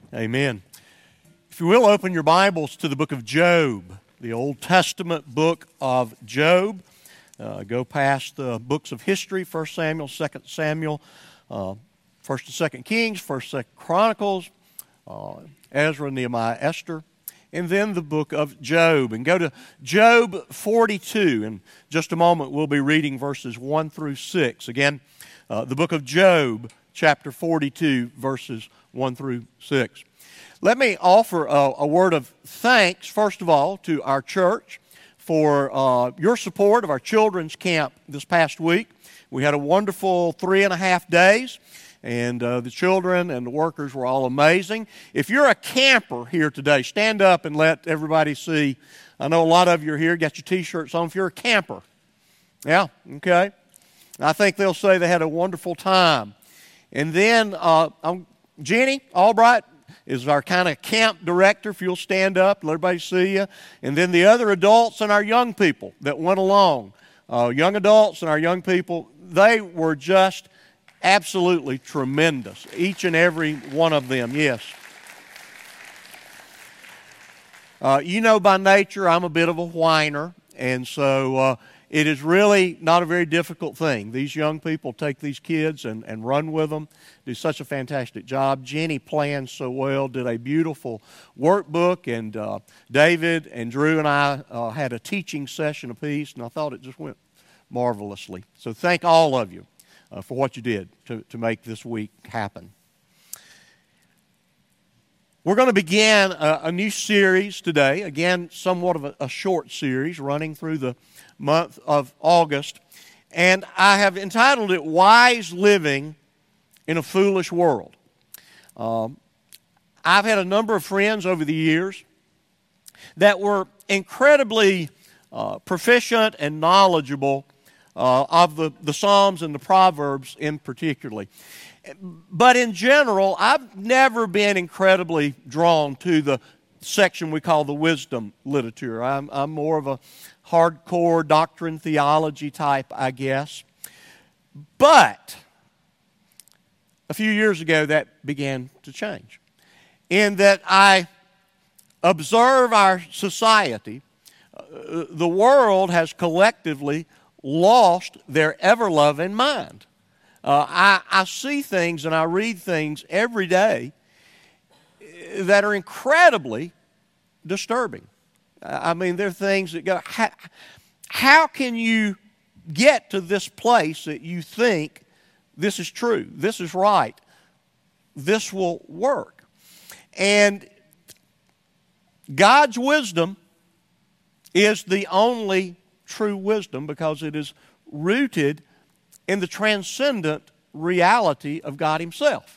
Amen. If you will, open your Bibles to the book of Job, the Old Testament book of Job. Go past the books of history, 1 Samuel, 2 Samuel, 1 and 2 Kings, 1 2 Chronicles, Ezra, Nehemiah, Esther, and then the book of Job. And go to Job 42. In just a moment, we'll be reading verses 1 through 6. Again, the book of Job, chapter 42, verses 1 through 6. Let me offer a word of thanks, first of all, to our church for your support of our children's camp this past week. We had a wonderful 3.5 days, and the children and the workers were all amazing. If you're a camper here today, stand up and let everybody see. I know a lot of you are here, got your T-shirts on. If you're a camper, yeah, okay. I think they'll say they had a wonderful time. And then Jenny Albright is our kind of camp director. If you'll stand up, let everybody see you. And then the other adults and our young people that went along, young adults and our young people, they were just absolutely tremendous. Each and every one of them, yes. You know by nature I'm a bit of a whiner, and so it is really not a very difficult thing. These young people take these kids and run with them, do such a fantastic job. Jenny planned so well, did a beautiful workbook, and David and Drew and I had a teaching session apiece, and I thought it just went marvelously. So thank all of you for what you did to make this week happen. We're going to begin a new series today, again, somewhat of a short series running through the month of August, and I have entitled it Wise Living in a Foolish World. I've had a number of friends over the years that were incredibly proficient and knowledgeable of the Psalms and the Proverbs in particular. But in general, I've never been incredibly drawn to the section we call the wisdom literature. I'm more of a hardcore doctrine theology type, I guess. But a few years ago, that began to change. In that I observe our society, the world has collectively lost their ever-loving mind. I see things and I read things every day that are incredibly disturbing. I mean, there are things that go, how can you get to this place that you think this is true, this is right, this will work? And God's wisdom is the only true wisdom because it is rooted in the transcendent reality of God Himself.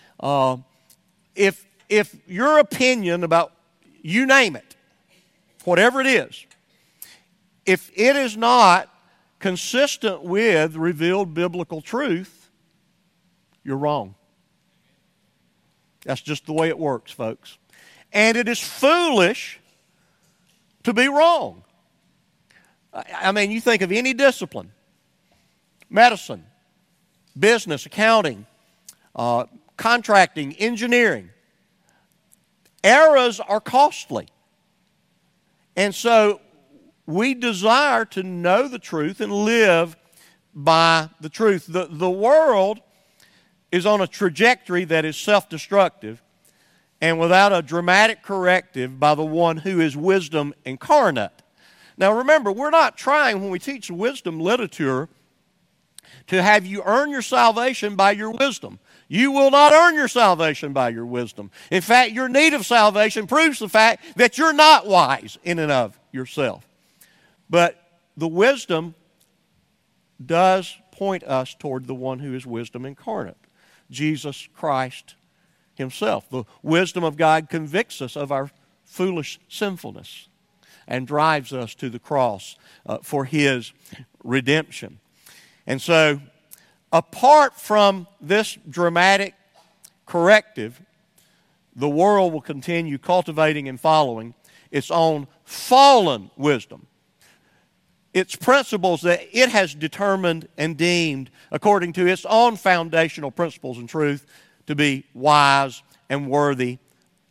If your opinion about, you name it, whatever it is, if it is not consistent with revealed biblical truth, you're wrong. That's just the way it works, folks. And it is foolish to be wrong. I mean, you think of any discipline, medicine, business, accounting, contracting, engineering. Errors are costly. And so we desire to know the truth and live by the truth. The world is on a trajectory that is self-destructive and without a dramatic corrective by the one who is wisdom incarnate. Now remember, we're not trying when we teach wisdom literature to have you earn your salvation by your wisdom. You will not earn your salvation by your wisdom. In fact, your need of salvation proves the fact that you're not wise in and of yourself. But the wisdom does point us toward the one who is wisdom incarnate, Jesus Christ Himself. The wisdom of God convicts us of our foolish sinfulness and drives us to the cross for His redemption. And so, apart from this dramatic corrective, the world will continue cultivating and following its own fallen wisdom. Its principles that it has determined and deemed according to its own foundational principles and truth to be wise and worthy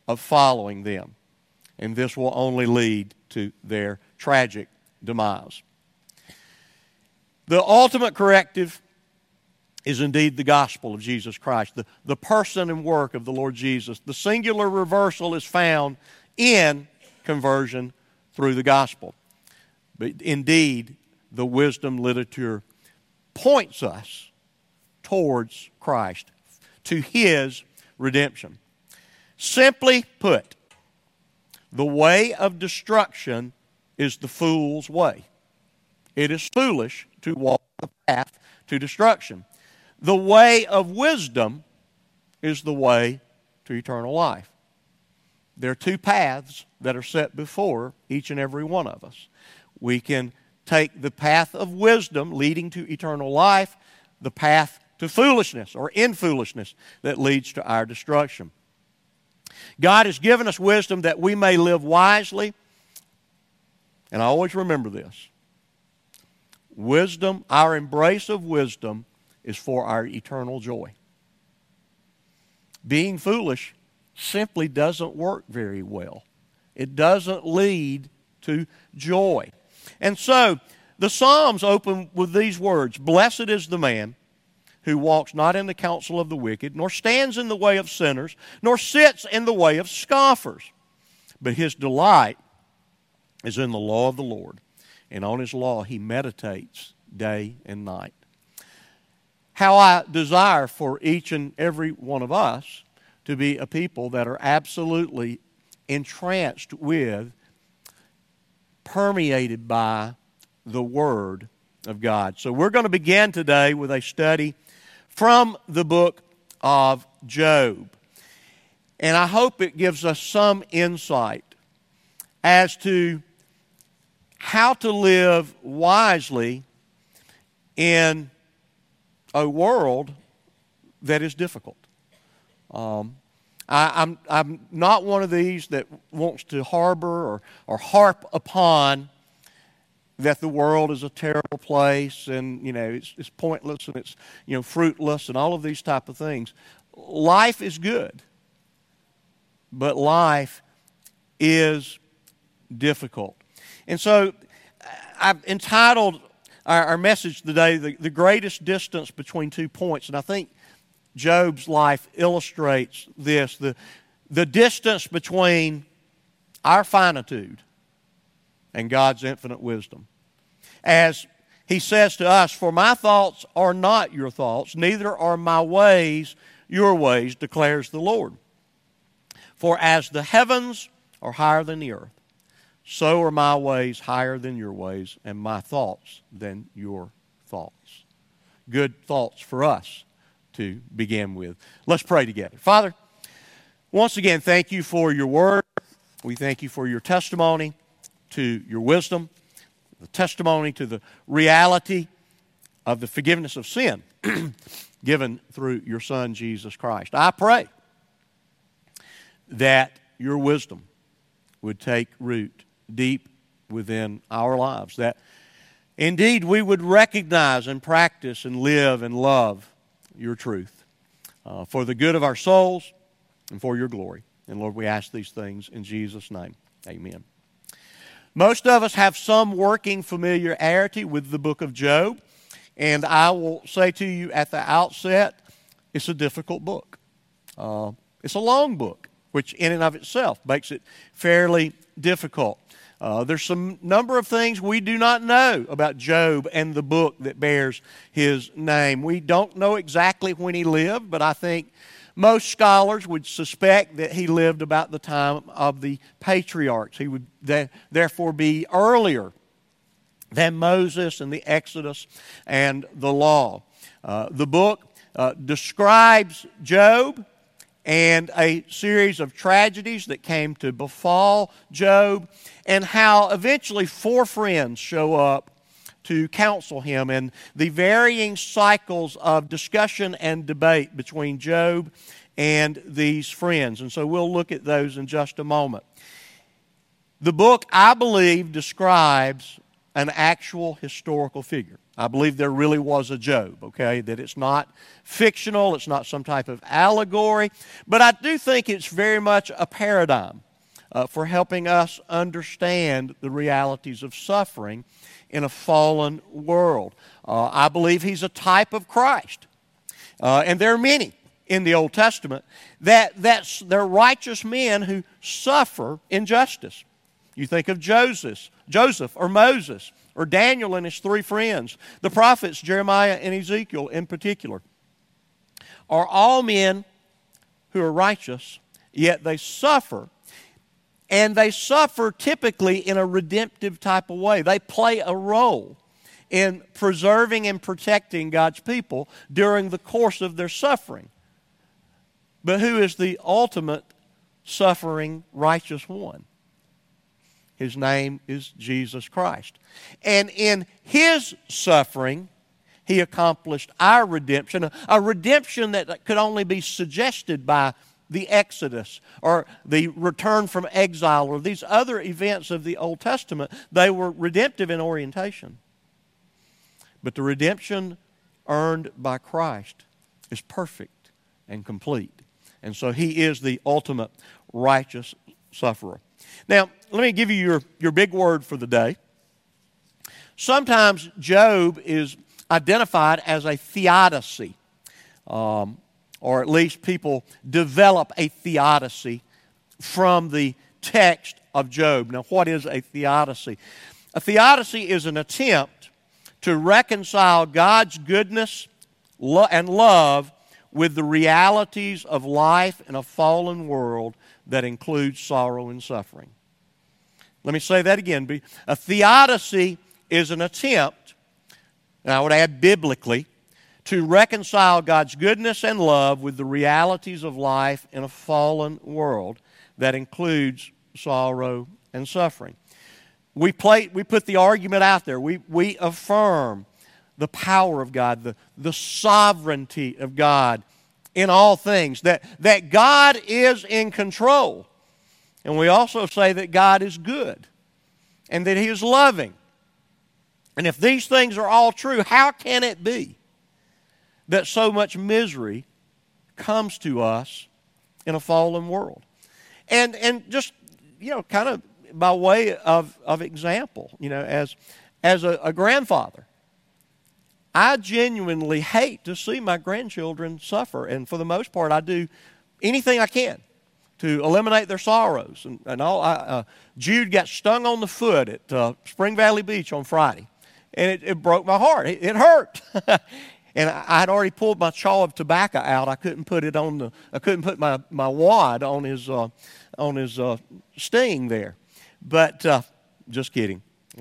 of following them. And this will only lead to their tragic demise. The ultimate corrective is indeed the gospel of Jesus Christ, the person and work of the Lord Jesus. The singular reversal is found in conversion through the gospel. But indeed, the wisdom literature points us towards Christ, to His redemption. Simply put, the way of destruction is the fool's way. It is foolish to walk the path to destruction. The way of wisdom is the way to eternal life. There are two paths that are set before each and every one of us. We can take the path of wisdom leading to eternal life, the path to foolishness or in foolishness that leads to our destruction. God has given us wisdom that we may live wisely. And I always remember this. Wisdom, our embrace of wisdom, is for our eternal joy. Being foolish simply doesn't work very well. It doesn't lead to joy. And so, the Psalms open with these words, "Blessed is the man who walks not in the counsel of the wicked, nor stands in the way of sinners, nor sits in the way of scoffers. But his delight is in the law of the Lord, and on his law he meditates day and night." How I desire for each and every one of us to be a people that are absolutely entranced with, permeated by the Word of God. So we're going to begin today with a study from the book of Job. And I hope it gives us some insight as to how to live wisely in a world that is difficult. I'm not one of these that wants to harbor or harp upon that the world is a terrible place and it's pointless and it's fruitless and all of these type of things. Life is good, but life is difficult. And so I've entitled our message today, the greatest distance between 2 points. And I think Job's life illustrates this, the distance between our finitude and God's infinite wisdom. As he says to us, "For my thoughts are not your thoughts, neither are my ways your ways, declares the Lord. For as the heavens are higher than the earth, so are my ways higher than your ways, and my thoughts than your thoughts." Good thoughts for us to begin with. Let's pray together. Father, once again, thank you for your word. We thank you for your testimony to your wisdom, the testimony to the reality of the forgiveness of sin given through your Son, Jesus Christ. I pray that your wisdom would take root deep within our lives, that indeed we would recognize and practice and live and love your truth for the good of our souls and for your glory. And Lord, we ask these things in Jesus' name. Amen. Most of us have some working familiarity with the book of Job, and I will say to you at the outset, it's a difficult book. It's a long book, which in and of itself makes it fairly difficult. There's some number of things we do not know about Job and the book that bears his name. We don't know exactly when he lived, but I think most scholars would suspect that he lived about the time of the patriarchs. He would therefore be earlier than Moses and the Exodus and the law. The book describes Job and a series of tragedies that came to befall Job, and how eventually 4 friends show up to counsel him, and the varying cycles of discussion and debate between Job and these friends. And so we'll look at those in just a moment. The book, I believe, describes an actual historical figure. I believe there really was a Job, okay? That it's not fictional, it's not some type of allegory, but I do think it's very much a paradigm for helping us understand the realities of suffering in a fallen world. I believe he's a type of Christ. And there are many in the Old Testament they're righteous men who suffer injustice. You think of Joseph or Moses or Daniel and his three friends, the prophets Jeremiah and Ezekiel in particular, are all men who are righteous, yet they suffer. And they suffer typically in a redemptive type of way. They play a role in preserving and protecting God's people during the course of their suffering. But who is the ultimate suffering righteous one? His name is Jesus Christ. And in His suffering, He accomplished our redemption, a redemption that could only be suggested by the Exodus or the return from exile or these other events of the Old Testament. They were redemptive in orientation. But the redemption earned by Christ is perfect and complete. And so He is the ultimate righteous sufferer. Now, let me give you your big word for the day. Sometimes Job is identified as a theodicy, or at least people develop a theodicy from the text of Job. Now, what is a theodicy? A theodicy is an attempt to reconcile God's goodness and love with the realities of life in a fallen world that includes sorrow and suffering. Let me say that again. A theodicy is an attempt, and I would add biblically, to reconcile God's goodness and love with the realities of life in a fallen world that includes sorrow and suffering. We put the argument out there. We affirm the power of God, the sovereignty of God in all things, that God is in control. And we also say that God is good and that He is loving. And if these things are all true, how can it be that so much misery comes to us in a fallen world? And just, kind of by way of example, as a grandfather, I genuinely hate to see my grandchildren suffer. And for the most part, I do anything I can to eliminate their sorrows. And all. Jude got stung on the foot at Spring Valley Beach on Friday. And it broke my heart. It hurt. And I had already pulled my chaw of tobacco out. I couldn't put my wad on his sting there. But just kidding.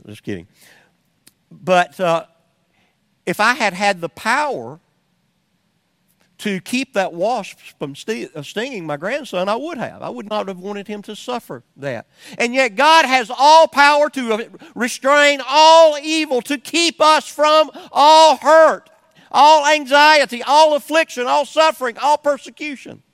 But if I had the power to keep that wasp from stinging my grandson, I would have. I would not have wanted him to suffer that. And yet God has all power to restrain all evil, to keep us from all hurt, all anxiety, all affliction, all suffering, all persecution.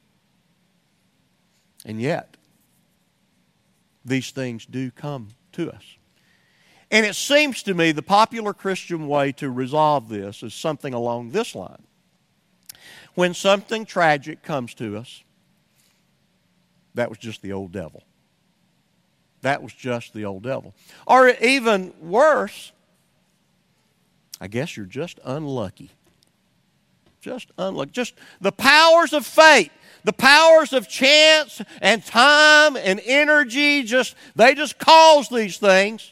And yet, these things do come to us. And it seems to me the popular Christian way to resolve this is something along this line. When something tragic comes to us, that was just the old devil. That was just the old devil. Or even worse, I guess you're just unlucky. Just unlucky. Just the powers of fate, the powers of chance and time and energy, they just cause these things.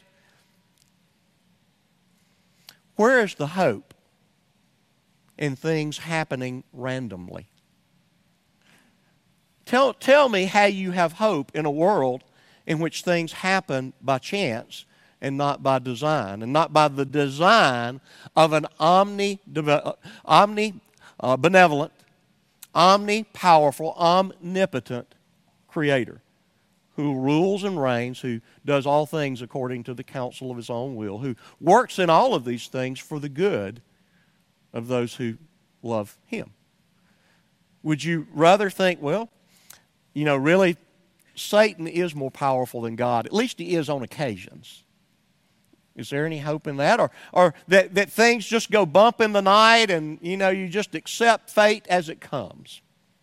Where is the hope in things happening randomly? Tell me how you have hope in a world in which things happen by chance and not by design, and not by the design of an omnibenevolent, omnipowerful, omnipotent Creator who rules and reigns, who does all things according to the counsel of His own will, who works in all of these things for the good of those who love Him. Would you rather think, really, Satan is more powerful than God? At least he is on occasions. Is there any hope in that? Or that things just go bump in the night and, you just accept fate as it comes?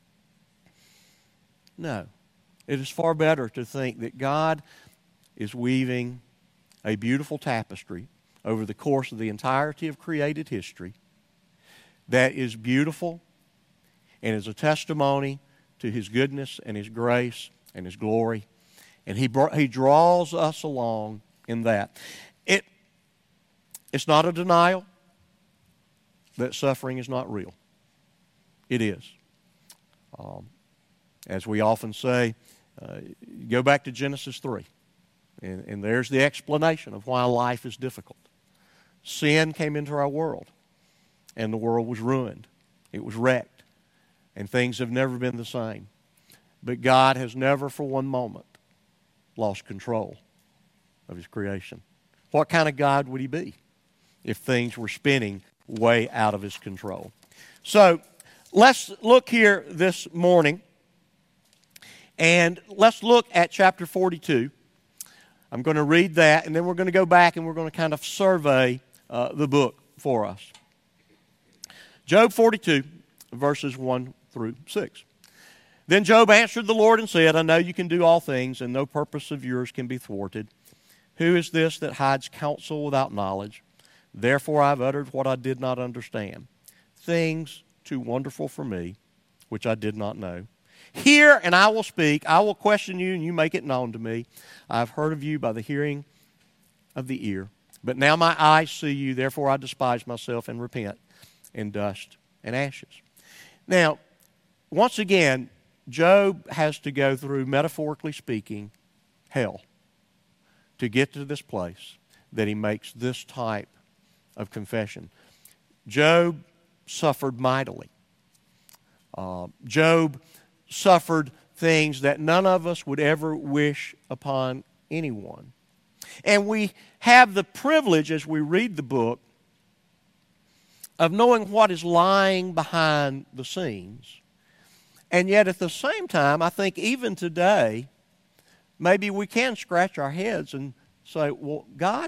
No. It is far better to think that God is weaving a beautiful tapestry over the course of the entirety of created history that is beautiful and is a testimony to His goodness and His grace and His glory. And He draws us along in that. It's not a denial that suffering is not real. It is. As we often say, go back to Genesis 3. And there's the explanation of why life is difficult. Sin came into our world, and the world was ruined. It was wrecked, and things have never been the same. But God has never for one moment lost control of His creation. What kind of God would He be if things were spinning way out of His control? So let's look here this morning, and let's look at chapter 42. I'm going to read that, and then we're going to go back and we're going to kind of survey the book for us. Job 42, verses 1 through 6. Then Job answered the Lord and said, I know you can do all things, and no purpose of yours can be thwarted. Who is this that hides counsel without knowledge? Therefore I have uttered what I did not understand, things too wonderful for me, which I did not know. Hear, and I will speak. I will question you, and you make it known to me. I have heard of you by the hearing of the ear. But now my eyes see you, therefore I despise myself and repent in dust and ashes. Now, once again, Job has to go through, metaphorically speaking, hell to get to this place that he makes this type of confession. Job suffered mightily. Job suffered things that none of us would ever wish upon anyone. And we have the privilege, as we read the book, of knowing what is lying behind the scenes. And yet at the same time, I think even today, maybe we can scratch our heads and say, well, God,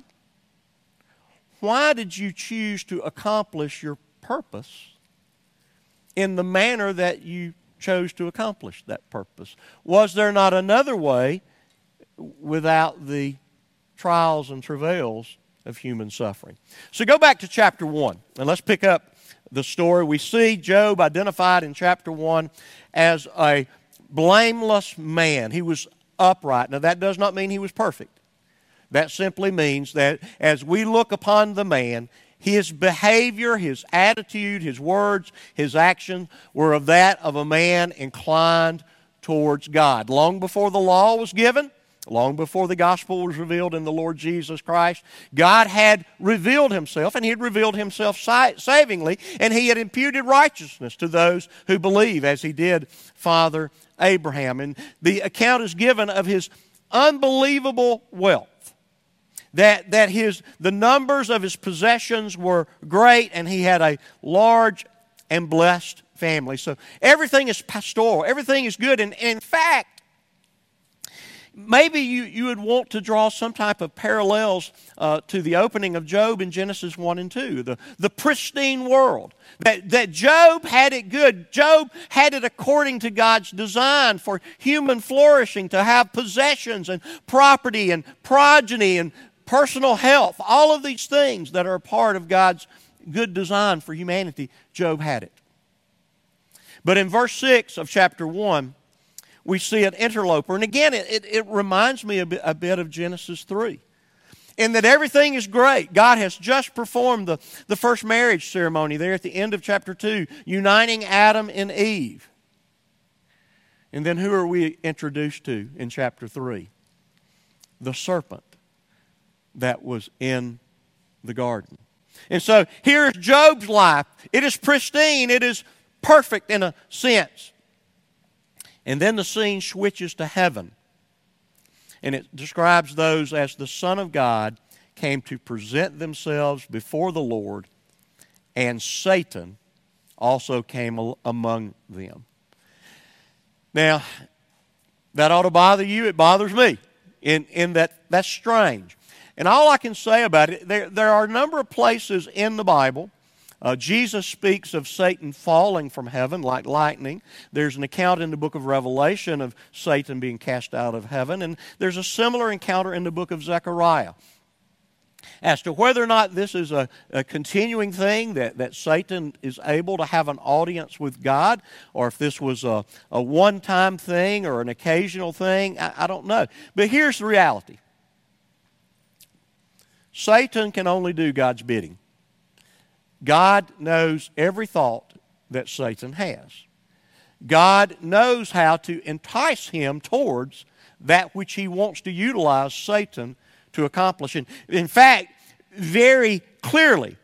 why did you choose to accomplish your purpose in the manner that you chose to accomplish that purpose? Was there not another way without the trials and travails of human suffering? So go back to chapter 1, and let's pick up the story. We see Job identified in chapter 1 as a blameless man. He was upright. Now, that does not mean he was perfect. That simply means that as we look upon the man, his behavior, his attitude, his words, his actions were of that of a man inclined towards God. Long before the law was given, long before the gospel was revealed in the Lord Jesus Christ, God had revealed Himself, and He had revealed Himself savingly, and He had imputed righteousness to those who believe, as He did Father Abraham. And the account is given of his unbelievable wealth. That the numbers of his possessions were great, and he had a large and blessed family. So everything is pastoral. Everything is good. And in fact, maybe you would want to draw some type of parallels to the opening of Job in Genesis 1 and 2, the pristine world. That Job had it good. Job had it according to God's design for human flourishing, to have possessions and property and progeny and personal health. All of these things that are a part of God's good design for humanity, Job had it. But in verse 6 of chapter 1, we see an interloper. And again, it reminds me a bit of Genesis 3. In that everything is great. God has just performed the first marriage ceremony there at the end of chapter 2, uniting Adam and Eve. And then who are we introduced to in chapter 3? The serpent that was in the garden. And so here's Job's life. It is pristine. It is perfect in a sense. And then the scene switches to heaven. And it describes those as the Son of God came to present themselves before the Lord, and Satan also came among them. Now, that ought to bother you. It bothers me in that that's strange. And all I can say about it, there are a number of places in the Bible. Jesus speaks of Satan falling from heaven like lightning. There's an account in the book of Revelation of Satan being cast out of heaven. And there's a similar encounter in the book of Zechariah. As to whether or not this is a continuing thing, that Satan is able to have an audience with God, or if this was a one-time thing or an occasional thing, I don't know. But here's the reality. Satan can only do God's bidding. God knows every thought that Satan has. God knows how to entice him towards that which he wants to utilize Satan to accomplish. And in fact, very clearly,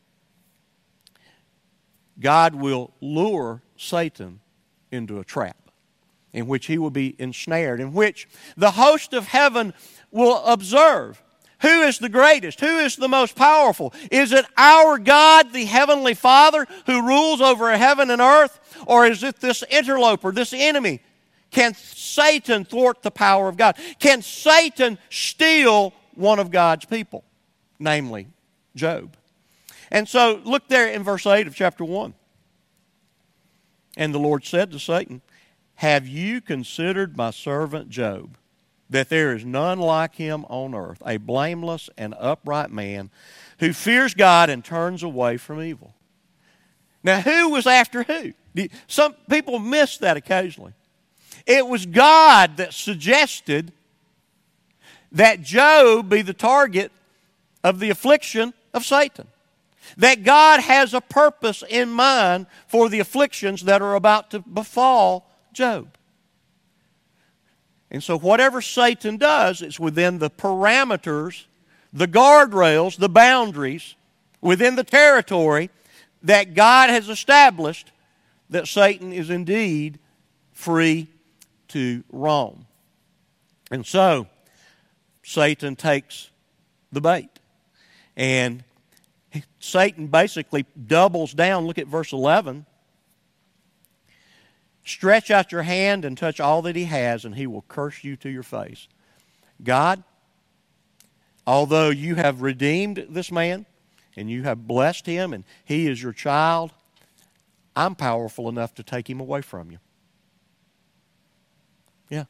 God will lure Satan into a trap in which he will be ensnared, in which the host of heaven will observe. Who is the greatest? Who is the most powerful? Is it our God, the Heavenly Father, who rules over heaven and earth? Or is it this interloper, this enemy? Can Satan thwart the power of God? Can Satan steal one of God's people, namely Job? And so look there in verse 8 of chapter 1. And the Lord said to Satan, "Have you considered my servant Job, that there is none like him on earth, a blameless and upright man who fears God and turns away from evil?" Now, who was after who? Some people miss that occasionally. It was God that suggested that Job be the target of the affliction of Satan. That God has a purpose in mind for the afflictions that are about to befall Job. And so whatever Satan does, it's within the parameters, the guardrails, the boundaries, within the territory that God has established that Satan is indeed free to roam. And so Satan takes the bait. And Satan basically doubles down. Look at verse 11. "Stretch out your hand and touch all that he has, and he will curse you to your face." God, although you have redeemed this man, and you have blessed him, and he is your child, I'm powerful enough to take him away from you. Yeah.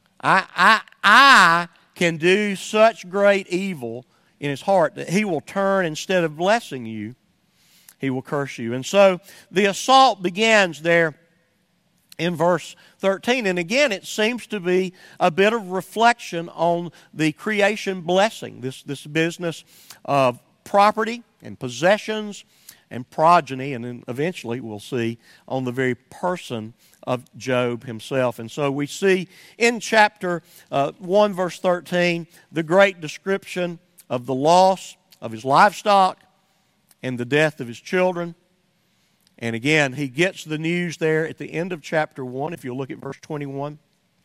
I can do such great evil in his heart that he will turn, instead of blessing you, he will curse you. And so the assault begins there in verse 13. And again, it seems to be a bit of reflection on the creation blessing, this business of property and possessions and progeny, and then eventually we'll see on the very person of Job himself. And so we see in chapter 1, verse 13, the great description of the loss of his livestock and the death of his children. And again, he gets the news there at the end of chapter 1, if you'll look at verse 21.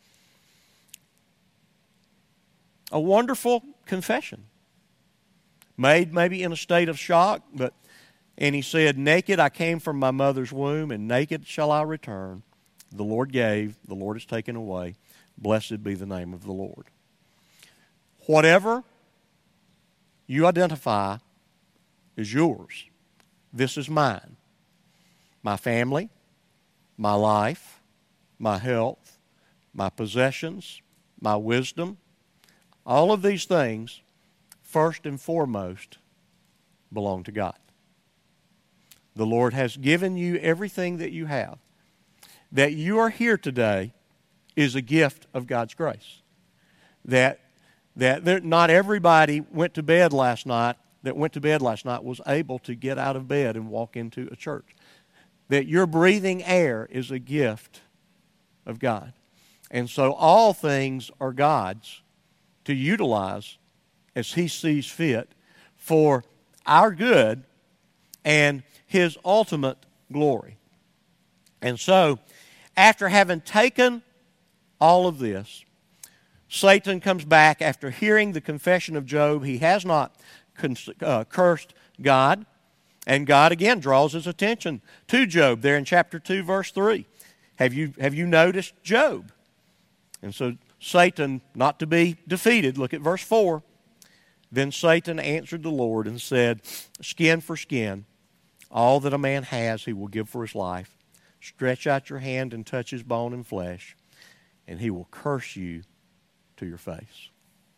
A wonderful confession, made maybe in a state of shock, and he said, "Naked I came from my mother's womb, and naked shall I return. The Lord gave, the Lord has taken away. Blessed be the name of the Lord." Whatever you identify as yours, this is mine. My family, my life, my health, my possessions, my wisdom, all of these things, first and foremost, belong to God. The Lord has given you everything that you have. That you are here today is a gift of God's grace. That not everybody went to bed last night, was able to get out of bed and walk into a church. That your breathing air is a gift of God. And so all things are God's to utilize as He sees fit for our good and His ultimate glory. And so, after having taken all of this, Satan comes back after hearing the confession of Job. He has not cursed God. And God again draws his attention to Job there in chapter 2, verse 3. Have you noticed Job? And so Satan, not to be defeated, look at verse 4. Then Satan answered the Lord and said, skin for skin, all that a man has he will give for his life. Stretch out your hand and touch his bone and flesh, and he will curse you to your face.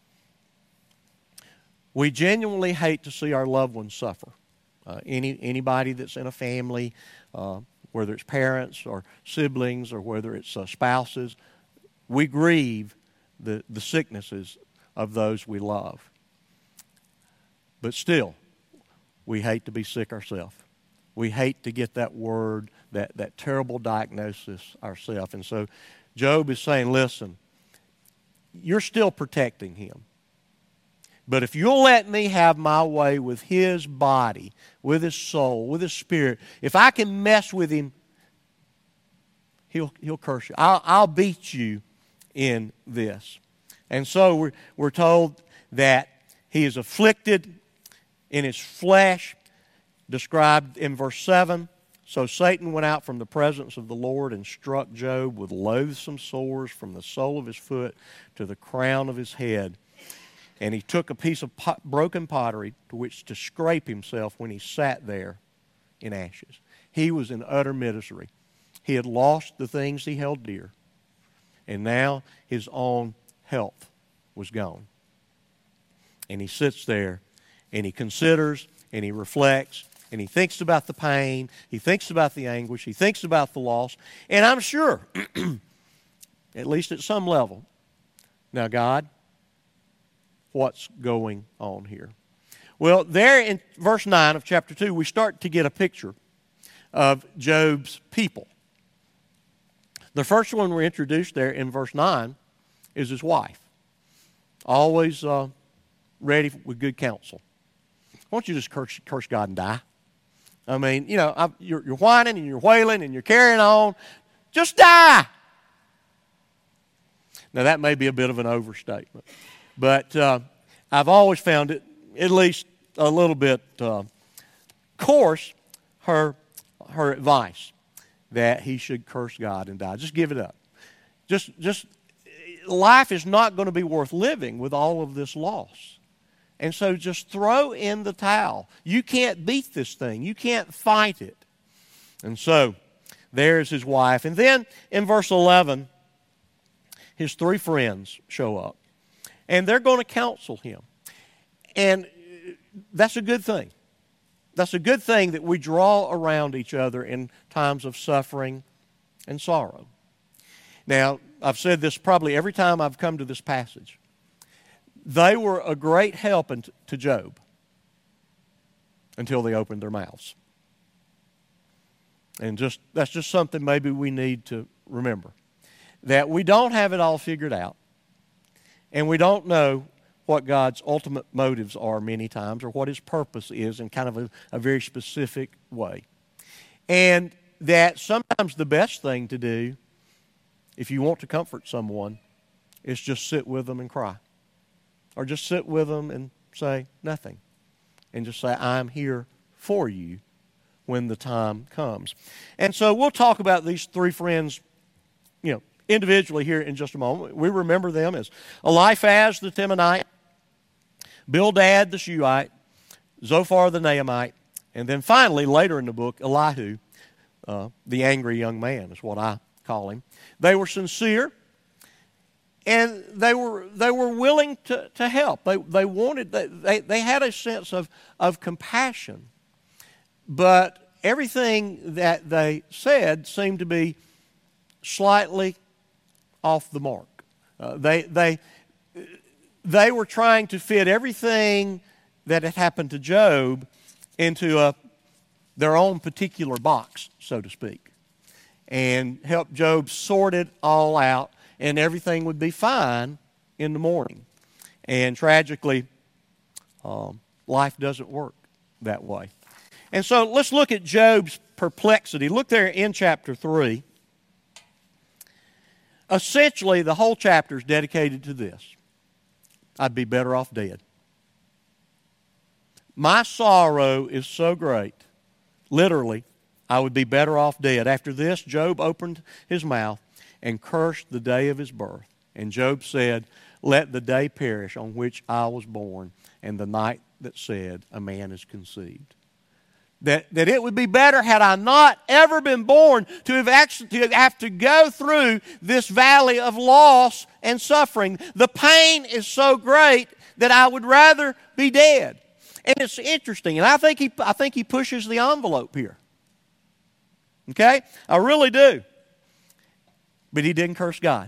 We genuinely hate to see our loved ones suffer. Anybody that's in a family, whether it's parents or siblings or whether it's spouses, we grieve the sicknesses of those we love. But still, we hate to be sick ourselves. We hate to get that word, that terrible diagnosis ourselves. And so Job is saying, listen, you're still protecting him. But if you'll let me have my way with his body, with his soul, with his spirit, if I can mess with him, he'll curse you. I'll beat you in this. And so we're told that he is afflicted in his flesh, described in verse 7. So Satan went out from the presence of the Lord and struck Job with loathsome sores from the sole of his foot to the crown of his head. And he took a piece of broken pottery to which to scrape himself when he sat there in ashes. He was in utter misery. He had lost the things he held dear, and now his own health was gone. And he sits there, and he considers, and he reflects, and he thinks about the pain, he thinks about the anguish, he thinks about the loss, and I'm sure, at least at some level, now God, what's going on here? Well, there in verse 9 of chapter 2, we start to get a picture of Job's people. The first one we're introduced there in verse 9 is his wife. Always ready with good counsel. Why don't you just curse God and die? I mean, you're whining and you're wailing and you're carrying on. Just die! Now, that may be a bit of an overstatement. But I've always found it at least a little bit coarse, her advice that he should curse God and die. Just give it up. Just life is not going to be worth living with all of this loss. And so just throw in the towel. You can't beat this thing. You can't fight it. And so there's his wife. And then in verse 11, his three friends show up. And they're going to counsel him. And that's a good thing. That's a good thing that we draw around each other in times of suffering and sorrow. Now, I've said this probably every time I've come to this passage. They were a great help to Job until they opened their mouths. And that's just something maybe we need to remember. That we don't have it all figured out. And we don't know what God's ultimate motives are many times or what his purpose is in kind of a very specific way. And that sometimes the best thing to do, if you want to comfort someone, is just sit with them and cry. Or just sit with them and say nothing. And just say, I'm here for you when the time comes. And so we'll talk about these three friends, individually here in just a moment. We remember them as Eliphaz the Temanite, Bildad the Shuhite, Zophar the Naamite, and then finally, later in the book, Elihu, the angry young man is what I call him. They were sincere, and they were willing to help. They had a sense of compassion, but everything that they said seemed to be slightly off the mark. They were trying to fit everything that had happened to Job into their own particular box, so to speak, and help Job sort it all out, and everything would be fine in the morning. And tragically, life doesn't work that way. And so let's look at Job's perplexity. Look there in chapter 3. Essentially, the whole chapter is dedicated to this. I'd be better off dead. My sorrow is so great, literally, I would be better off dead. After this, Job opened his mouth and cursed the day of his birth. And Job said, let the day perish on which I was born, and the night that said, a man is conceived. That it would be better had I not ever been born to have to go through this valley of loss and suffering. The pain is so great that I would rather be dead. And it's interesting, and I think he pushes the envelope here. Okay? I really do. But he didn't curse God.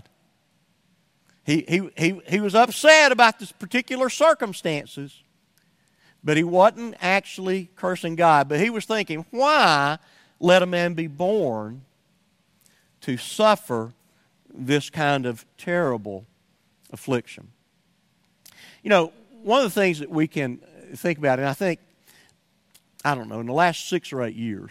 He was upset about this particular circumstances, but he wasn't actually cursing God. But he was thinking, why let a man be born to suffer this kind of terrible affliction? You know, one of the things that we can think about, and I think, I don't know, in the last 6 or 8 years,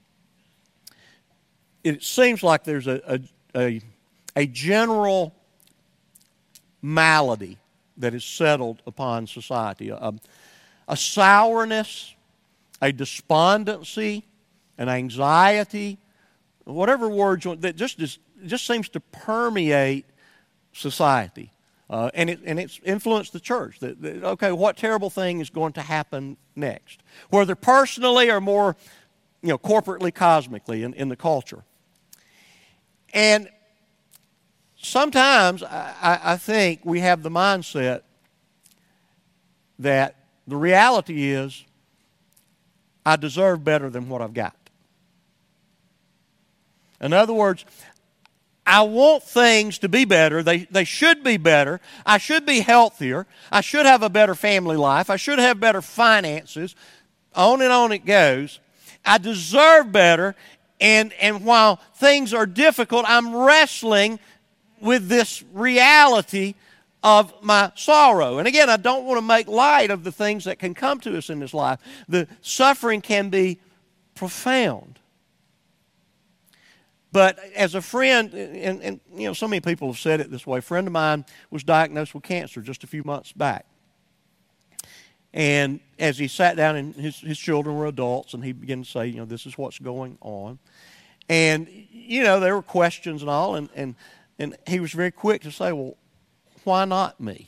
it seems like there's a general malady that is settled upon society. A sourness, a despondency, an anxiety, whatever words you want, that just seems to permeate society. And it's influenced the church. Okay, what terrible thing is going to happen next? Whether personally or more, corporately, cosmically in the culture. And sometimes I think we have the mindset that the reality is I deserve better than what I've got. In other words, I want things to be better. They should be better. I should be healthier. I should have a better family life. I should have better finances. On and on it goes. I deserve better. And while things are difficult, I'm wrestling with this reality of my sorrow. And again, I don't want to make light of the things that can come to us in this life. The suffering can be profound. But as a friend, and so many people have said it this way, a friend of mine was diagnosed with cancer just a few months back. And as he sat down, and his children were adults, and he began to say, this is what's going on. And, there were questions and all, and he was very quick to say, well, why not me?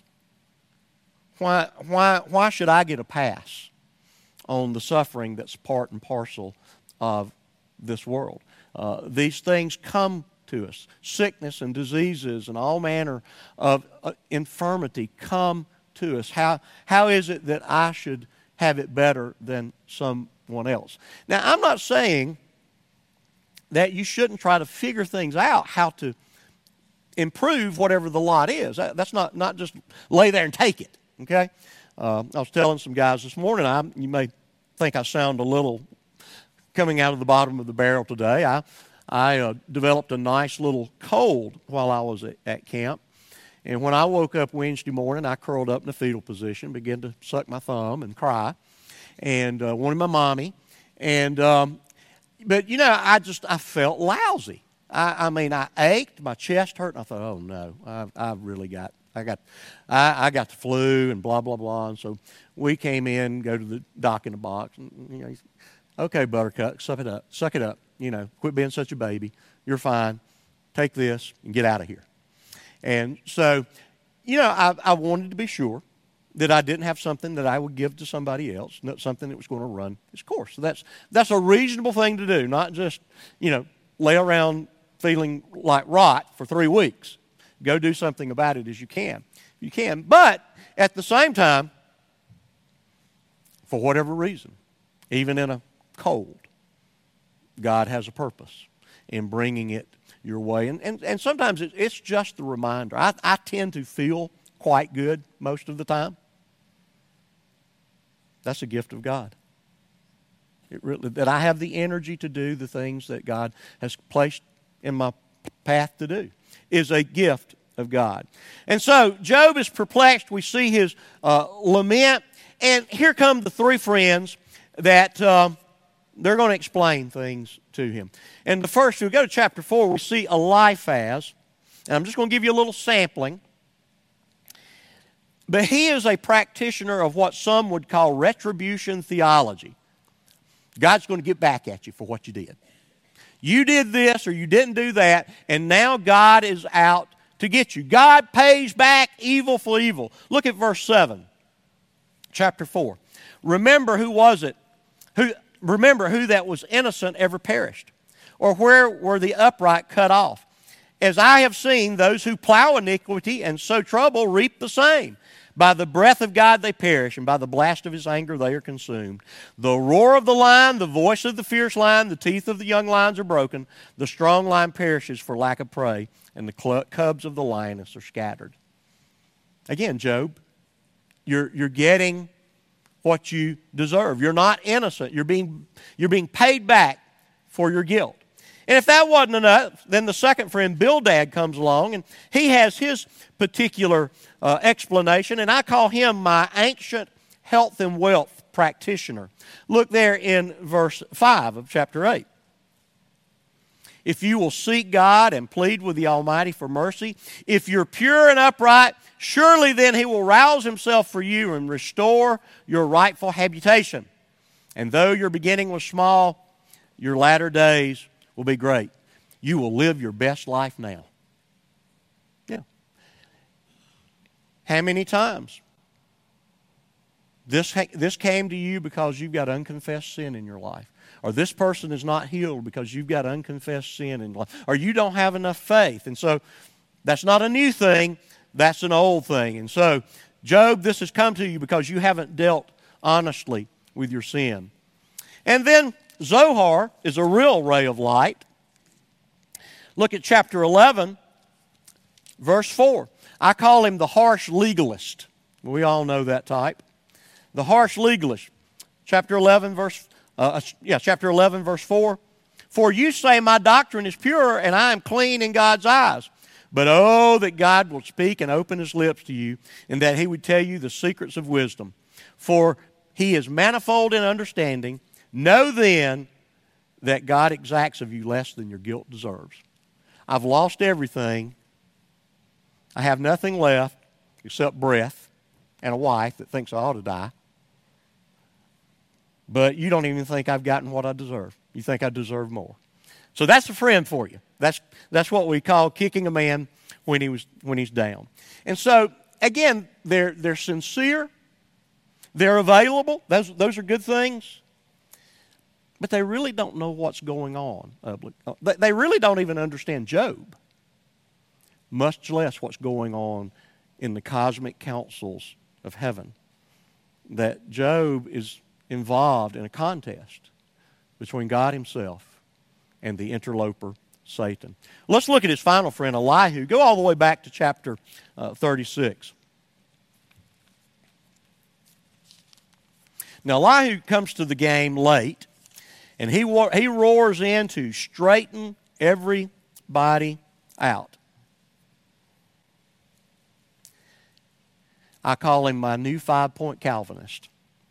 Why should I get a pass on the suffering that's part and parcel of this world? These things come to us. Sickness and diseases and all manner of infirmity come to us. How is it that I should have it better than someone else? Now, I'm not saying that you shouldn't try to figure things out, how to improve whatever the lot is. That's not just lay there and take it, okay? I was telling some guys this morning, you may think I sound a little coming out of the bottom of the barrel today. I developed a nice little cold while I was at camp. And when I woke up Wednesday morning, I curled up in the fetal position, began to suck my thumb and cry, and wanted my mommy. And but I felt lousy. I ached, my chest hurt, and I thought, oh no, I got the flu and blah blah blah. And so we came in, go to the doc in the box, and okay, Buttercup, suck it up. Quit being such a baby. You're fine. Take this and get out of here. And so, I wanted to be sure that I didn't have something that I would give to somebody else, not something that was going to run its course. So that's a reasonable thing to do, not just, lay around feeling like rot for 3 weeks. Go do something about it as you can. You can. But at the same time, for whatever reason, even in a cold, God has a purpose in bringing it your way. And sometimes it's just the reminder. I tend to feel quite good most of the time. That's a gift of God. That I have the energy to do the things that God has placed in my path to do is a gift of God. And so Job is perplexed. We see his lament. And here come the 3 friends that they're going to explain things to him. And the first, we go to chapter 4, we see Eliphaz. And I'm just going to give you a little sampling. But he is a practitioner of what some would call retribution theology. God's going to get back at you for what you did. You did this or you didn't do that, and now God is out to get you. God pays back evil for evil. Look at verse 7, chapter 4. Remember who was it? Remember who that was innocent ever perished? Or where were the upright cut off? As I have seen, those who plow iniquity and sow trouble reap the same. By the breath of God they perish, and by the blast of his anger they are consumed. The roar of the lion, the voice of the fierce lion, the teeth of the young lions are broken. The strong lion perishes for lack of prey, and the cubs of the lioness are scattered. Again, Job, you're getting what you deserve. You're not innocent. You're being paid back for your guilt. And if that wasn't enough, then the second friend, Bildad, comes along, and he has his particular explanation, and I call him my ancient health and wealth practitioner. Look there in verse 5 of chapter 8. If you will seek God and plead with the Almighty for mercy, if you're pure and upright, surely then he will rouse himself for you and restore your rightful habitation. And though your beginning was small, your latter days will be great. You will live your best life now. Yeah. How many times? This came to you because you've got unconfessed sin in your life. Or this person is not healed because you've got unconfessed sin in life. Or you don't have enough faith. And so that's not a new thing. That's an old thing. And so, Job, this has come to you because you haven't dealt honestly with your sin. And then Zohar is a real ray of light. Look at chapter 11, verse 4. I call him the harsh legalist. We all know that type. The harsh legalist. Chapter 11, verse 4. For you say my doctrine is pure and I am clean in God's eyes. But oh, that God will speak and open his lips to you, and that he would tell you the secrets of wisdom. For he is manifold in understanding. Know then that God exacts of you less than your guilt deserves. I've lost everything. I have nothing left except breath and a wife that thinks I ought to die. But you don't even think I've gotten what I deserve. You think I deserve more. So that's a friend for you. That's what we call kicking a man when he's down. And so again, they're sincere. They're available. Those are good things. But they really don't know what's going on. They really don't even understand Job, much less what's going on in the cosmic councils of heaven. That Job is involved in a contest between God himself and the interloper, Satan. Let's look at his final friend, Elihu. Go all the way back to chapter 36. Now, Elihu comes to the game late. And he roars in to straighten everybody out. I call him my new 5-point Calvinist.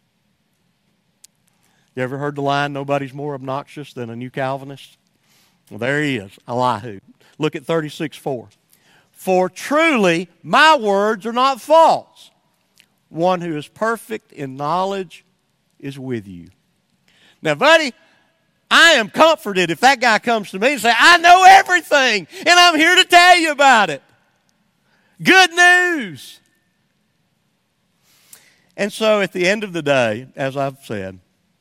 You ever heard the line, nobody's more obnoxious than a new Calvinist? Well, there he is, Elihu. Look at 36:4. For truly my words are not false. One who is perfect in knowledge is with you. Now, buddy, I am comforted if that guy comes to me and says, I know everything, and I'm here to tell you about it. Good news. And so at the end of the day, as I've said,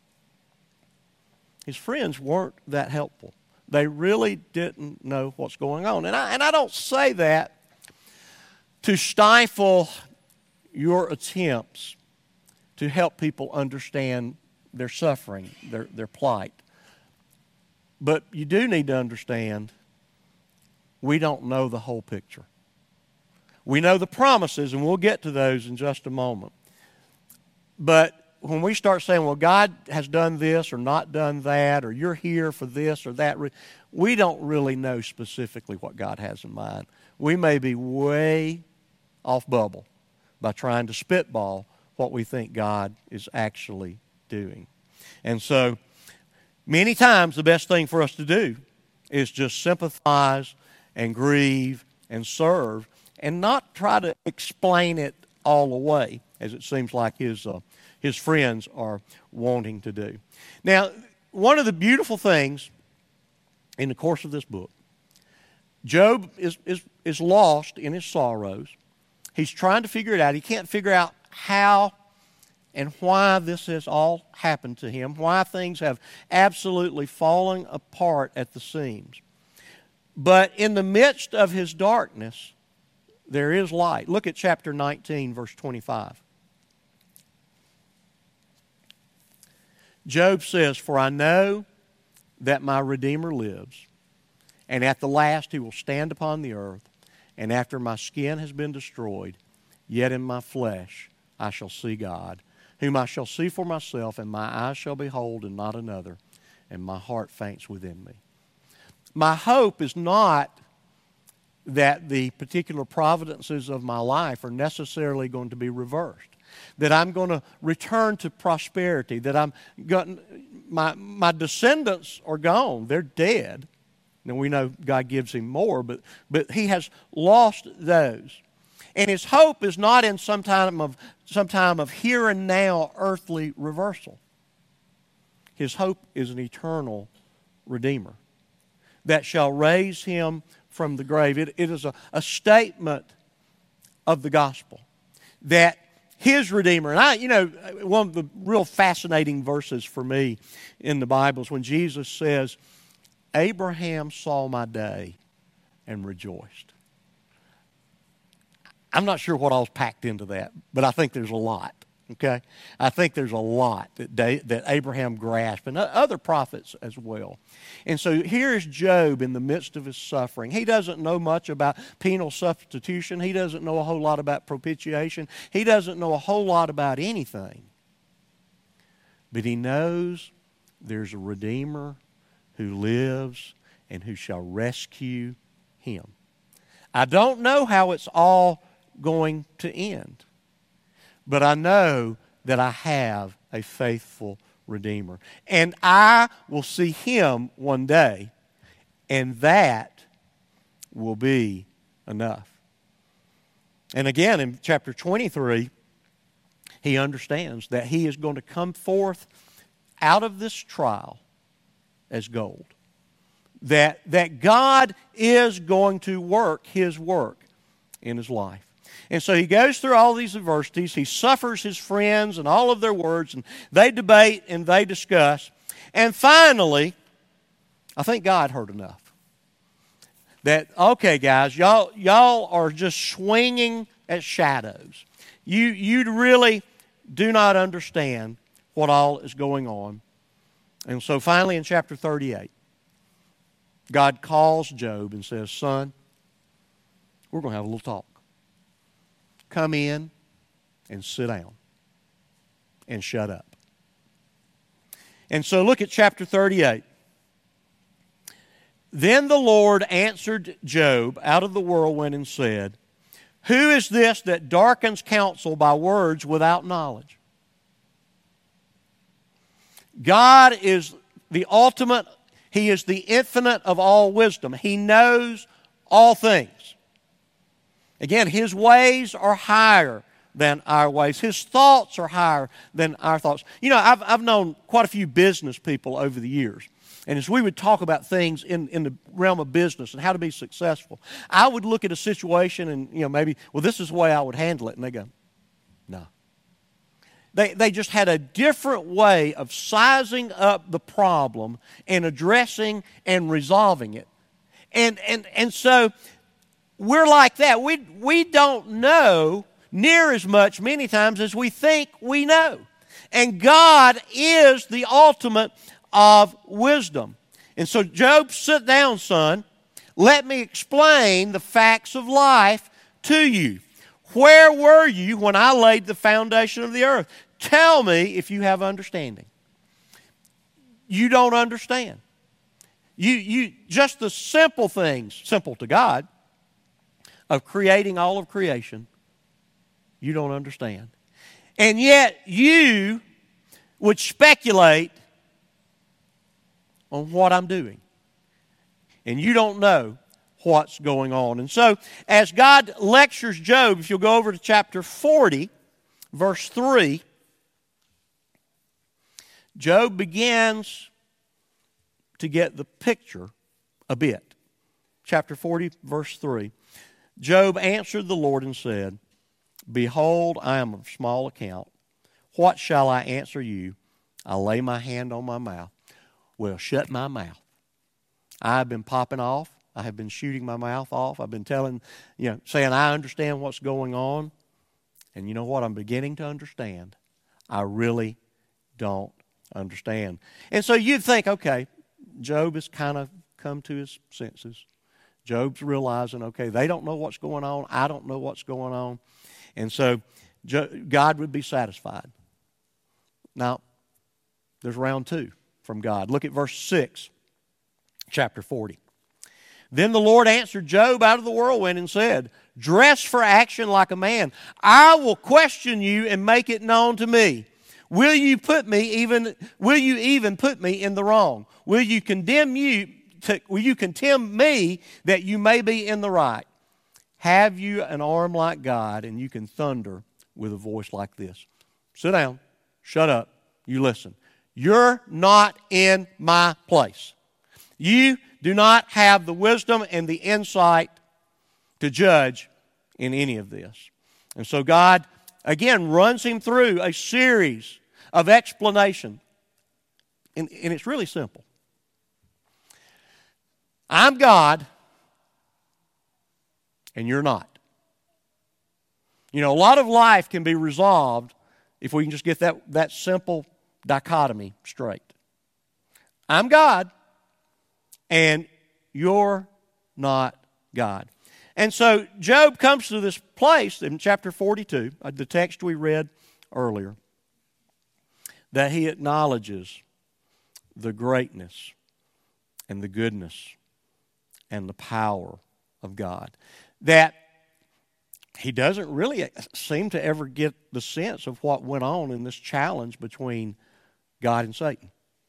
his friends weren't that helpful. They really didn't know what's going on. And I don't say that to stifle your attempts to help people understand their suffering, their plight. But you do need to understand we don't know the whole picture. We know the promises, and we'll get to those in just a moment. But when we start saying, well, God has done this or not done that, or you're here for this or that, we don't really know specifically what God has in mind. We may be way off bubble by trying to spitball what we think God is actually doing. And so many times the best thing for us to do is just sympathize and grieve and serve and not try to explain it all away, as it seems like his friends are wanting to do. Now, one of the beautiful things in the course of this book Job is lost in his sorrows. He's trying to figure it out. He can't figure out how and why this has all happened to him, why things have absolutely fallen apart at the seams. But in the midst of his darkness, there is light. Look at chapter 19, verse 25. Job says, "For I know that my Redeemer lives, and at the last he will stand upon the earth, and after my skin has been destroyed, yet in my flesh I shall see God, whom I shall see for myself, and my eyes shall behold and not another, and my heart faints within me." My hope is not that the particular providences of my life are necessarily going to be reversed, that I'm going to return to prosperity, that my descendants are gone, they're dead. Now we know God gives him more, but he has lost those. And his hope is not in some time of here and now earthly reversal. His hope is an eternal Redeemer that shall raise him from the grave. It is a statement of the gospel that his Redeemer, and one of the real fascinating verses for me in the Bible is when Jesus says, "Abraham saw my day and rejoiced." I'm not sure what all's packed into that, but I think there's a lot. Okay, I think there's a lot that Abraham grasped, and other prophets as well. And so here's Job in the midst of his suffering. He doesn't know much about penal substitution. He doesn't know a whole lot about propitiation. He doesn't know a whole lot about anything. But he knows there's a Redeemer who lives and who shall rescue him. I don't know how it's all going to end, but I know that I have a faithful Redeemer. And I will see him one day, and that will be enough. And again, in chapter 23, he understands that he is going to come forth out of this trial as gold. That God is going to work his work in his life. And so he goes through all these adversities. He suffers his friends and all of their words, and they debate and they discuss. And finally, I think God heard enough. That, okay, guys, y'all are just swinging at shadows. You really do not understand what all is going on. And so finally in chapter 38, God calls Job and says, "Son, we're going to have a little talk. Come in and sit down and shut up." And so look at chapter 38. "Then the Lord answered Job out of the whirlwind and said, 'Who is this that darkens counsel by words without knowledge?'" God is the ultimate. He is the infinite of all wisdom. He knows all things. Again, his ways are higher than our ways. His thoughts are higher than our thoughts. I've known quite a few business people over the years. And as we would talk about things in the realm of business and how to be successful, I would look at a situation and, maybe, well, this is the way I would handle it. And they go, no. They just had a different way of sizing up the problem and addressing and resolving it. And so we're like that. We don't know near as much many times as we think we know. And God is the ultimate of wisdom. And so Job, sit down, son. Let me explain the facts of life to you. Where were you when I laid the foundation of the earth? Tell me if you have understanding. You don't understand. You just the simple things, simple to God, of creating all of creation, you don't understand. And yet you would speculate on what I'm doing. And you don't know what's going on. And so, as God lectures Job, if you'll go over to chapter 40, verse 3, Job begins to get the picture a bit. chapter 40, verse 3, Job answered the Lord and said, Behold, I am of small account. What shall I answer you? I lay my hand on my mouth. Well, shut my mouth. I have been popping off. I have been shooting my mouth off. I've been saying I understand what's going on. And you know what? I'm beginning to understand. I really don't understand. And so you'd think, okay, Job has kind of come to his senses. Job's realizing, okay, they don't know what's going on. I don't know what's going on. And so God would be satisfied. Now, there's round 2 from God. Look at verse 6, chapter 40. Then the Lord answered Job out of the whirlwind and said, Dress for action like a man. I will question you and make it known to me. Will you even put me in the wrong? Will you condemn me that you may be in the right? Have you an arm like God, and you can thunder with a voice like this? Sit down, shut up, you listen. You're not in my place. You do not have the wisdom and the insight to judge in any of this. And so God, again, runs him through a series of explanation. And it's really simple. I'm God, and you're not. You know, a lot of life can be resolved if we can just get that simple dichotomy straight. I'm God, and you're not God. And so Job comes to this place in chapter 42, the text we read earlier, that he acknowledges the greatness and the goodness and the power of God. That he doesn't really seem to ever get the sense of what went on in this challenge between God and Satan.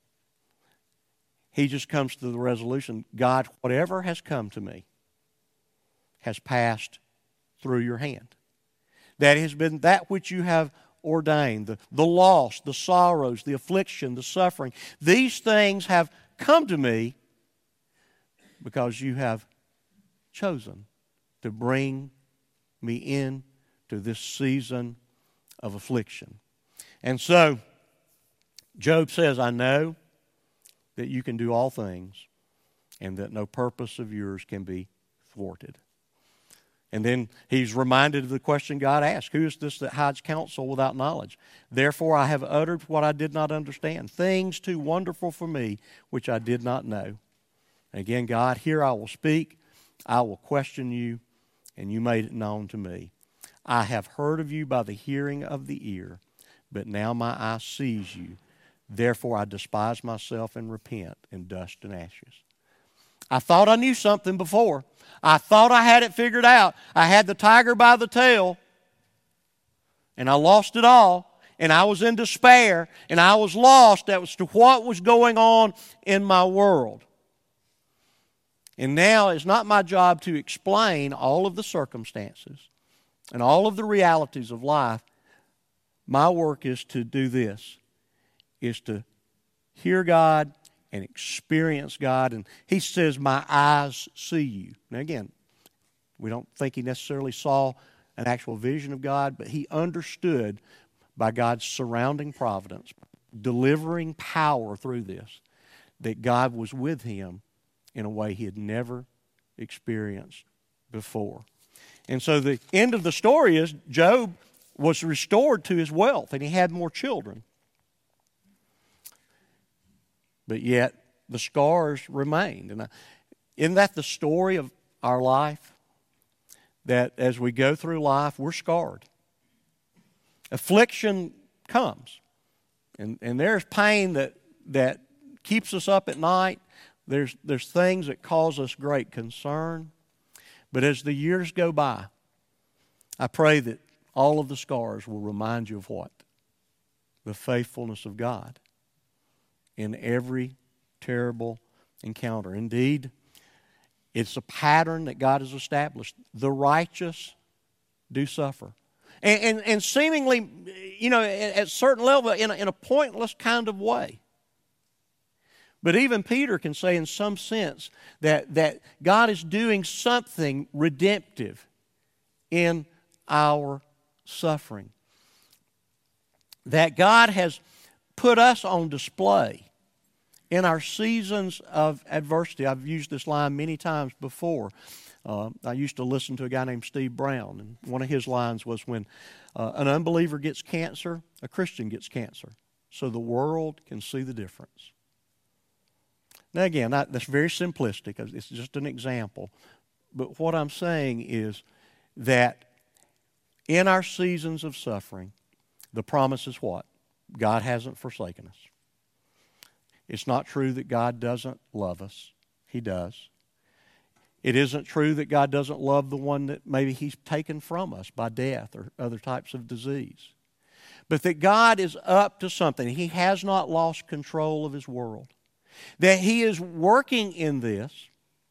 He just comes to the resolution, God, whatever has come to me has passed through your hand. That has been that which you have ordained, the loss, the sorrows, the affliction, the suffering. These things have come to me because you have chosen to bring me in to this season of affliction. And so, Job says, I know that you can do all things and that no purpose of yours can be thwarted. And then he's reminded of the question God asked, who is this that hides counsel without knowledge? Therefore I have uttered what I did not understand, things too wonderful for me which I did not know. And again, God, here I will speak, I will question you, and you made it known to me. I have heard of you by the hearing of the ear, but now my eye sees you. Therefore I despise myself and repent in dust and ashes. I thought I knew something before. I thought I had it figured out. I had the tiger by the tail, and I lost it all, and I was in despair, and I was lost as to what was going on in my world. And now it's not my job to explain all of the circumstances and all of the realities of life. My work is to do this, is to hear God and experience God. And he says, my eyes see you. Now again, we don't think he necessarily saw an actual vision of God, but he understood by God's surrounding providence, delivering power through this, that God was with him in a way he had never experienced before. And so the end of the story is Job was restored to his wealth and he had more children. But yet the scars remained. And isn't that the story of our life? That as we go through life, we're scarred. Affliction comes. And there's pain that keeps us up at night. There's things that cause us great concern. But as the years go by, I pray that all of the scars will remind you of what? The faithfulness of God in every terrible encounter. Indeed, it's a pattern that God has established. The righteous do suffer. And seemingly, at a certain level, in a pointless kind of way. But even Peter can say in some sense that God is doing something redemptive in our suffering. That God has put us on display in our seasons of adversity. I've used this line many times before. I used to listen to a guy named Steve Brown, and one of his lines was, when an unbeliever gets cancer, a Christian gets cancer, so the world can see the difference. Now again, that's very simplistic. It's just an example. But what I'm saying is that in our seasons of suffering, the promise is what? God hasn't forsaken us. It's not true that God doesn't love us. He does. It isn't true that God doesn't love the one that maybe He's taken from us by death or other types of disease. But that God is up to something. He has not lost control of His world. That He is working in this,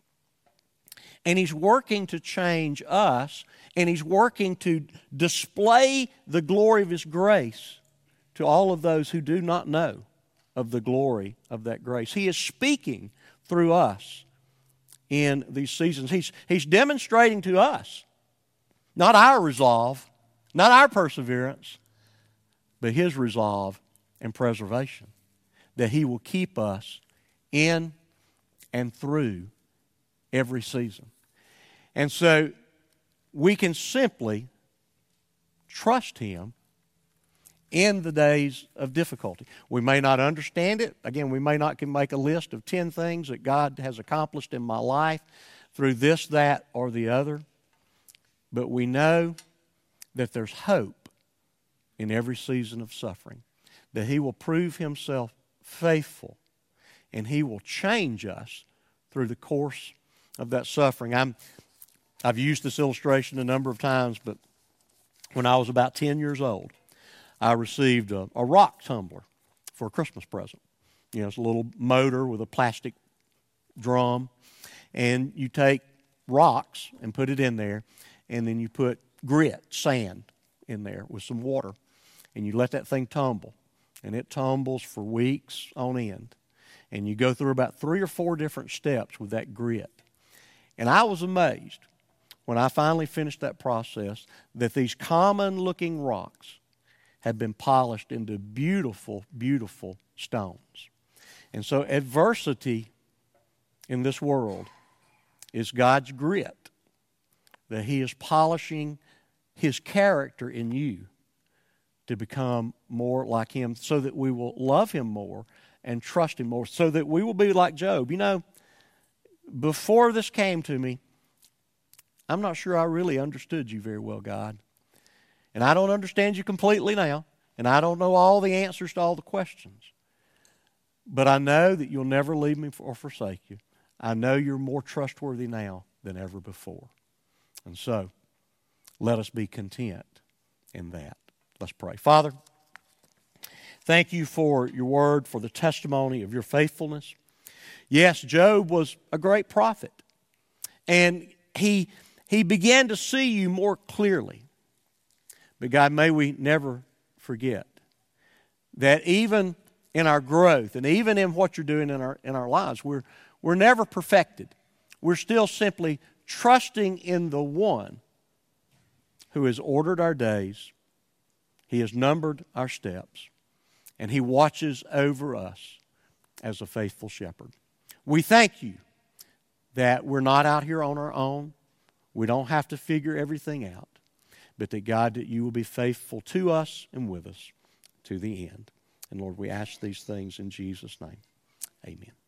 and He's working to change us, and He's working to display the glory of His grace to all of those who do not know of the glory of that grace. He is speaking through us in these seasons. He's demonstrating to us not our resolve, not our perseverance, but His resolve and preservation, that He will keep us in and through every season. And so we can simply trust Him in the days of difficulty. We may not understand it. Again, we may not can make a list of 10 things that God has accomplished in my life through this, that, or the other. But we know that there's hope in every season of suffering, that He will prove Himself faithful, and He will change us through the course of that suffering. I've used this illustration a number of times, but when I was about 10 years old, I received a rock tumbler for a Christmas present. You know, it's a little motor with a plastic drum, and you take rocks and put it in there, and then you put grit, sand, in there with some water, and you let that thing tumble, and it tumbles for weeks on end, and you go through about 3 or 4 different steps with that grit. And I was amazed when I finally finished that process that these common-looking rocks had been polished into beautiful, beautiful stones. And so adversity in this world is God's grit, that He is polishing His character in you to become more like Him, so that we will love Him more and trust Him more, so that we will be like Job. You know, before this came to me, I'm not sure I really understood You very well, God. And I don't understand You completely now, and I don't know all the answers to all the questions. But I know that You'll never leave me or forsake You. I know You're more trustworthy now than ever before. And so, let us be content in that. Let's pray. Father, thank You for Your word, for the testimony of Your faithfulness. Yes, Job was a great prophet, and he began to see You more clearly. But God, may we never forget that even in our growth and even in what You're doing in our lives, we're never perfected. We're still simply trusting in the One who has ordered our days. He has numbered our steps, and He watches over us as a faithful shepherd. We thank You that we're not out here on our own. We don't have to figure everything out, but that God, that You will be faithful to us and with us to the end. And Lord, we ask these things in Jesus' name. Amen.